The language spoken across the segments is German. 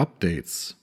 Updates.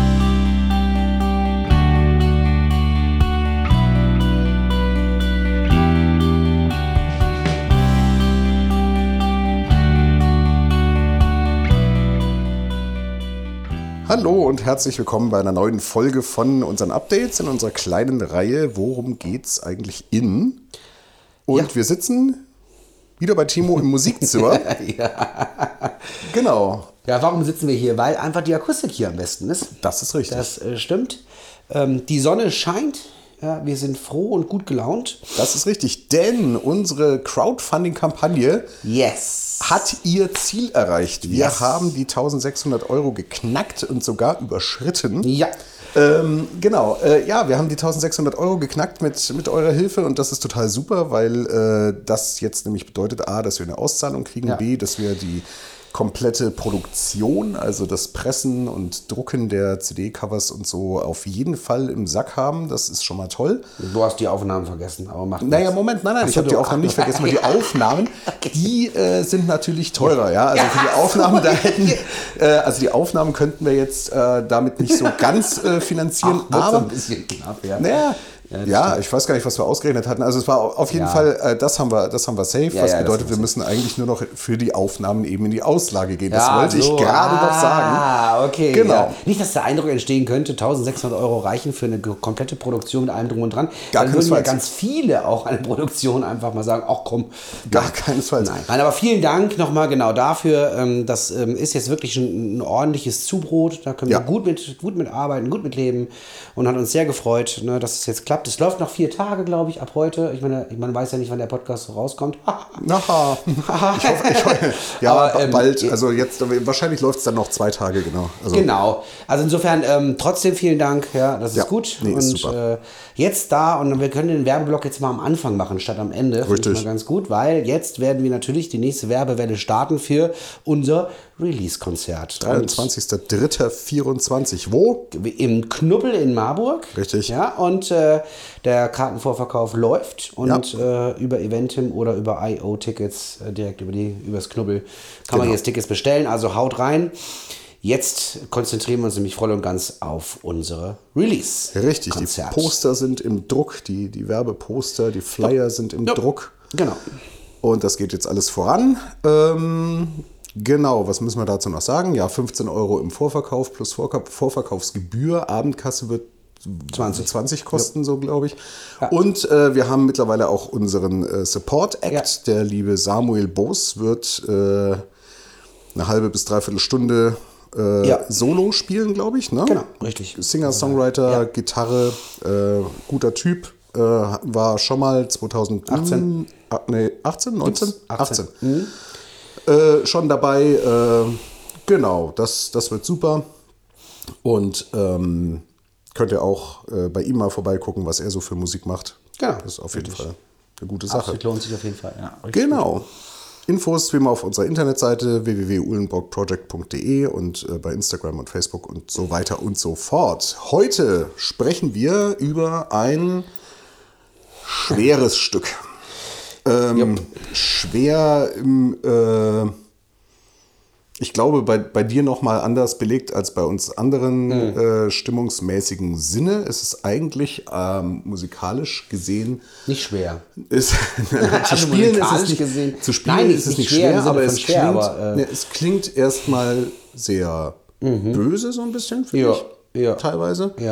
Hallo und herzlich willkommen bei einer neuen Folge von unseren Updates in unserer kleinen Reihe Worum geht's eigentlich in? Und wir sitzen wieder bei Timo im Musikzimmer. Ja. Genau. Ja, warum sitzen wir hier? Weil einfach die Akustik hier am besten ist. Das ist richtig. Das stimmt. Die Sonne scheint. Ja, wir sind froh und gut gelaunt. Das ist richtig, denn unsere Crowdfunding-Kampagne hat ihr Ziel erreicht. Wir haben die 1.600 Euro geknackt und sogar überschritten. Ja. Genau, wir haben die 1.600 Euro geknackt mit eurer Hilfe und das ist total super, weil das jetzt nämlich bedeutet A, dass wir eine Auszahlung kriegen, B, dass wir die komplette Produktion, also das Pressen und Drucken der CD-Covers und so auf jeden Fall im Sack haben. Das ist schon mal toll. Du hast die Aufnahmen vergessen, aber macht nichts. Moment, nein, ich habe die Aufnahmen nicht vergessen, weil die Aufnahmen, die sind natürlich teurer, ja. Also für die Aufnahmen, also die Aufnahmen könnten wir jetzt damit nicht so ganz finanzieren, aber ein bisschen knapp, Ja, ich weiß gar nicht, was wir ausgerechnet hatten. Also es war auf jeden Fall, das haben wir safe. Was bedeutet, wir müssen eigentlich nur noch für die Aufnahmen eben in die Auslage gehen. Das wollte ich gerade noch sagen. Ah, okay. Genau. Ja. Nicht, dass der Eindruck entstehen könnte, 1.600 Euro reichen für eine komplette Produktion mit allem drum und dran. Dann würden ja ganz viele auch eine Produktion einfach mal sagen, ach komm. Gar keinesfalls. Nein, aber vielen Dank nochmal genau dafür. Das ist jetzt wirklich ein ordentliches Zubrot. Da können wir gut mit arbeiten, gut mit leben und hat uns sehr gefreut, dass es jetzt klappt. Es läuft noch 4 Tage, glaube ich, ab heute. Ich meine, man weiß ja nicht, wann der Podcast so rauskommt. Ich hoffe. Ja, aber, bald. Also jetzt, wahrscheinlich läuft es dann noch 2 Tage, genau. Genau. Also insofern trotzdem vielen Dank. Ja, das ist gut. Nee, und ist super. Jetzt und wir können den Werbeblock jetzt mal am Anfang machen, statt am Ende. Richtig. Das ist mal ganz gut, weil jetzt werden wir natürlich die nächste Werbewelle starten für unser Release-Konzert. 23.03.24. Wo? Im Knubbel in Marburg. Richtig. Ja, und der Kartenvorverkauf läuft und über Eventim oder über IO-Tickets direkt über das Knubbel kann man jetzt Tickets bestellen. Also haut rein. Jetzt konzentrieren wir uns nämlich voll und ganz auf unsere Release. Richtig, die Poster sind im Druck, die Werbeposter, die Flyer sind im Druck. Genau. Und das geht jetzt alles voran. Genau, was müssen wir dazu noch sagen? Ja, 15 Euro im Vorverkauf plus Vorverkaufsgebühr. Abendkasse wird 20 kosten, so glaube ich. Ja. Und wir haben mittlerweile auch unseren Support-Act. Ja. Der liebe Samuel Boos wird eine halbe bis dreiviertel Stunde Solo spielen, glaube ich. Ne? Genau, richtig. Singer-Songwriter, Gitarre, guter Typ. War schon mal 2018. 18. Schon dabei. Genau, das wird super. Und könnt ihr auch bei ihm mal vorbeigucken, was er so für Musik macht. Genau. Das ist auf jeden Fall eine gute Sache. Das lohnt sich auf jeden Fall. Ja, genau. Gut. Infos wie immer auf unserer Internetseite www.uhlenburgproject.de und bei Instagram und Facebook und so weiter und so fort. Heute sprechen wir über ein schweres Stück. Schwer im, ich glaube, bei dir nochmal anders belegt als bei uns anderen stimmungsmäßigen Sinne. Es ist eigentlich musikalisch gesehen nicht schwer. Zu spielen ist es nicht schwer, aber es klingt erstmal sehr böse so ein bisschen, finde ich, teilweise. Ja.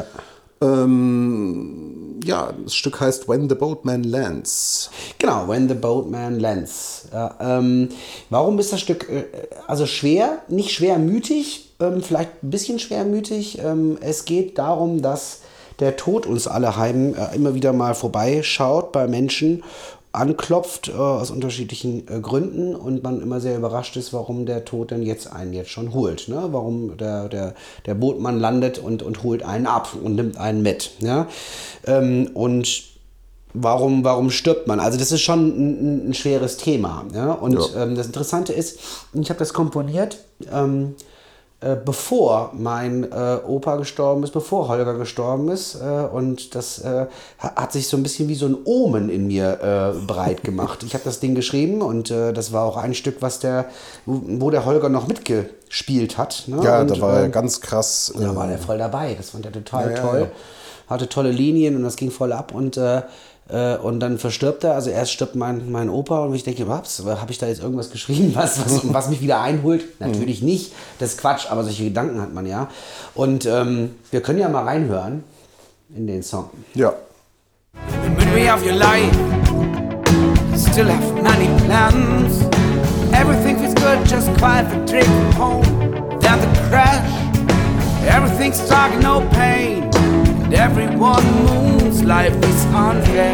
Das Stück heißt When the Boatman Lands. Genau, When the Boatman Lands. Ja, warum ist das Stück also schwer, nicht schwermütig, vielleicht ein bisschen schwermütig. Es geht darum, dass der Tod uns alle heim immer wieder mal vorbeischaut bei Menschen, anklopft aus unterschiedlichen Gründen und man immer sehr überrascht ist, warum der Tod denn einen jetzt schon holt. Ne? Warum der Bootmann landet und holt einen ab und nimmt einen mit. Ja? Und warum stirbt man? Also das ist schon ein schweres Thema. Ja? Und das Interessante ist, ich habe das komponiert bevor mein Opa gestorben ist, bevor Holger gestorben ist. Und das hat sich so ein bisschen wie so ein Omen in mir breit gemacht. Ich habe das Ding geschrieben und das war auch ein Stück, wo der Holger noch mitgespielt hat. Ne? Ja, und, da war er ganz krass. Da war der voll dabei. Das fand er total toll. Ja. Hatte tolle Linien und das ging voll ab und dann verstirbt er, also erst stirbt mein Opa und ich denke, was, habe ich da jetzt irgendwas geschrieben, was mich wieder einholt? Natürlich nicht, das ist Quatsch, aber solche Gedanken hat man ja. Und wir können ja mal reinhören in den Song. Ja. The memory of your life, still have many plans. Everything feels good, just quiet for drink home. Then the crash, everything's dark, no pain. And everyone moves, life is unfair.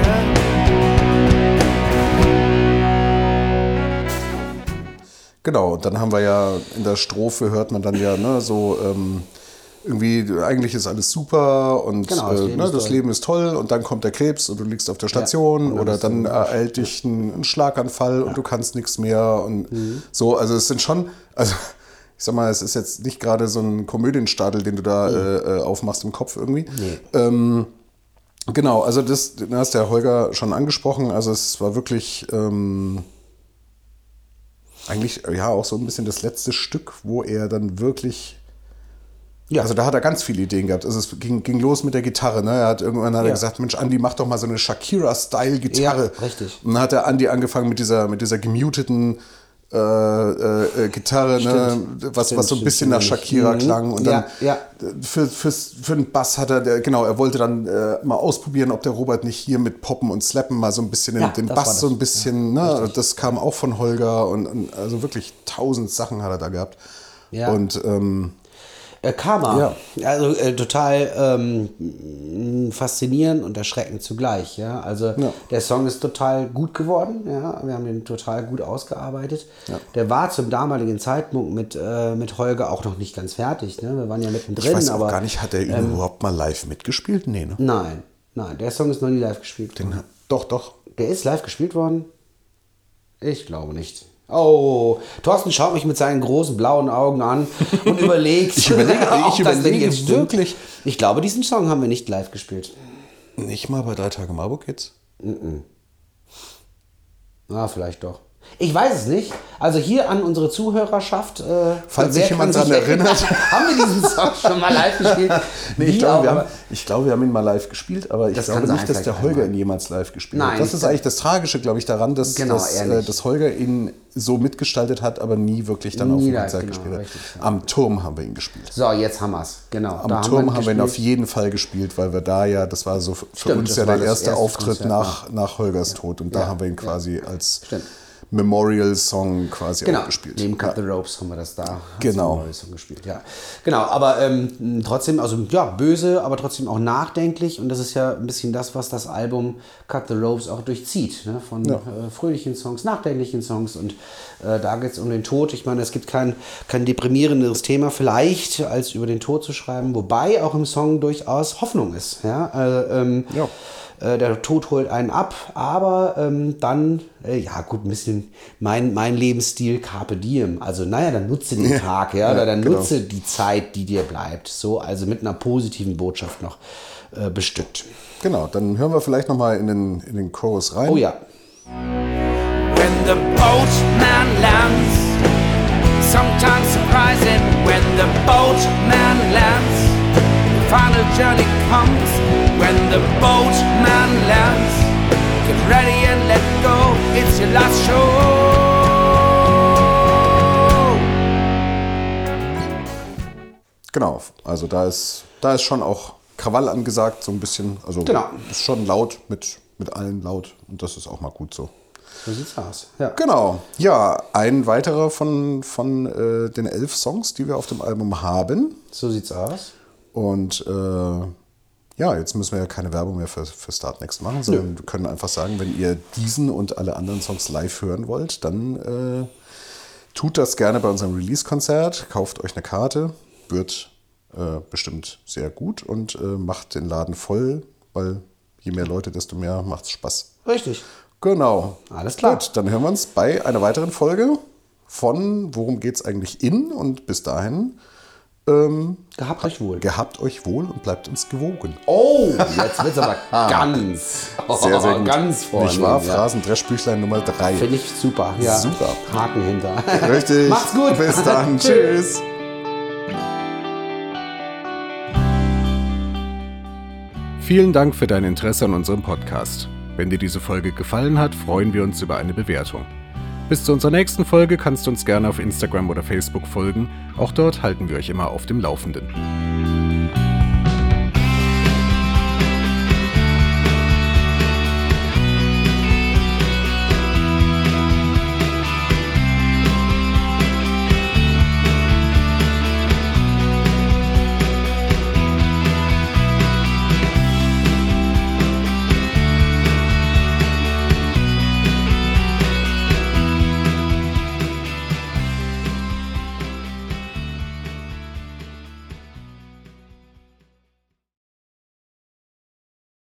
Genau, dann haben wir ja in der Strophe hört man dann ja, ne, so irgendwie, eigentlich ist alles super und genau, das Leben ist toll und dann kommt der Krebs und du liegst auf der Station oder dann ereilt dich ein Schlaganfall und du kannst nichts mehr und so, also es sind schon, also ich sag mal, es ist jetzt nicht gerade so ein Komödienstadel, den du da aufmachst im Kopf irgendwie. Nee. Genau, also das hast der Holger schon angesprochen, also es war wirklich eigentlich ja auch so ein bisschen das letzte Stück, wo er dann wirklich, also da hat er ganz viele Ideen gehabt. Also es ging los mit der Gitarre, ne? Irgendwann hat er gesagt, Mensch, Andi, mach doch mal so eine Shakira-Style-Gitarre. Ja, richtig. Und dann hat der Andi angefangen mit dieser gemuteten Gitarre, ne? was so ein bisschen nach Shakira klang. Und dann für den Bass hat er wollte dann mal ausprobieren, ob der Robert nicht hier mit Poppen und Slappen mal so ein bisschen den Bass so ein bisschen, ne? Das kam auch von Holger und also wirklich 1000 Sachen hat er da gehabt. Ja. Und Karma, also total faszinierend und erschreckend zugleich. Ja? Also der Song ist total gut geworden, ja? Wir haben den total gut ausgearbeitet. Ja. Der war zum damaligen Zeitpunkt mit Holger auch noch nicht ganz fertig. Ne? Wir waren ja mittendrin. Ich weiß auch gar nicht, hat er überhaupt mal live mitgespielt? Nee, ne? Nein, der Song ist noch nie live gespielt worden. Doch. Der ist live gespielt worden? Ich glaube nicht. Oh, Thorsten schaut mich mit seinen großen blauen Augen an und überlegt. Ich überlege jetzt wirklich. Ich glaube, diesen Song haben wir nicht live gespielt. Nicht mal bei 3 Tage Marburg jetzt? Vielleicht doch. Ich weiß es nicht. Also hier an unsere Zuhörerschaft. Falls sich jemand daran erinnert. Haben wir diesen Song schon mal live gespielt? Nee, ich glaube, wir haben ihn mal live gespielt, aber ich glaube nicht, dass der Holger ihn jemals live gespielt hat. Das ist eigentlich das Tragische, glaube ich, daran, dass Holger ihn so mitgestaltet hat, aber nie wirklich dann auf dem Konzert gespielt hat. Richtig, ja. Am Turm haben wir ihn gespielt. So, jetzt haben wir es. Genau. Am Turm haben wir ihn auf jeden Fall gespielt, weil wir da ja, das war so für uns ja der erste Auftritt Konzert, nach Holgers Tod. Und da haben wir ihn quasi als Memorial-Song quasi auch gespielt. Neben Cut the Ropes haben wir das da als Memorial-Song gespielt. Ja. Genau, aber trotzdem, also böse, aber trotzdem auch nachdenklich. Und das ist ja ein bisschen das, was das Album Cut the Ropes auch durchzieht. Ne? Von fröhlichen Songs, nachdenklichen Songs. Und da geht es um den Tod. Ich meine, es gibt kein deprimierenderes Thema vielleicht, als über den Tod zu schreiben. Wobei auch im Song durchaus Hoffnung ist. Ja? Der Tod holt einen ab, aber dann, ein bisschen mein Lebensstil Carpe Diem. Also, dann nutze den Tag, oder dann nutze die Zeit, die dir bleibt. So, also mit einer positiven Botschaft noch bestückt. Genau, dann hören wir vielleicht nochmal in den Chorus rein. Oh ja. When the boatman lands, sometimes surprising, when the boatman lands, the final journey comes. When the boatman lands, get ready and let go, it's your last show. Genau, also da ist schon auch Krawall angesagt, so ein bisschen, also ist schon laut, mit allen laut und das ist auch mal gut so. So sieht's aus. Ja. Genau, ja, ein weiterer von den 11 Songs, die wir auf dem Album haben. So sieht's aus. Und jetzt müssen wir ja keine Werbung mehr für Start Next machen, sondern wir können einfach sagen, wenn ihr diesen und alle anderen Songs live hören wollt, dann tut das gerne bei unserem Release-Konzert, kauft euch eine Karte, wird bestimmt sehr gut und macht den Laden voll, weil je mehr Leute, desto mehr macht's Spaß. Richtig. Genau. Alles klar. Gut, dann hören wir uns bei einer weiteren Folge von Worum geht's eigentlich in und bis dahin Gehabt euch wohl. Gehabt euch wohl und bleibt uns gewogen. Oh, jetzt wird's aber Sehr, sehr gut. Ganz vornehm. Nicht wahr? Phrasen-Dreschbüchlein Nummer 3. Finde ich super. Ja. Super. Haken hinter. Richtig. Macht's gut. Bis dann. Tschüss. Vielen Dank für dein Interesse an unserem Podcast. Wenn dir diese Folge gefallen hat, freuen wir uns über eine Bewertung. Bis zu unserer nächsten Folge kannst du uns gerne auf Instagram oder Facebook folgen. Auch dort halten wir euch immer auf dem Laufenden.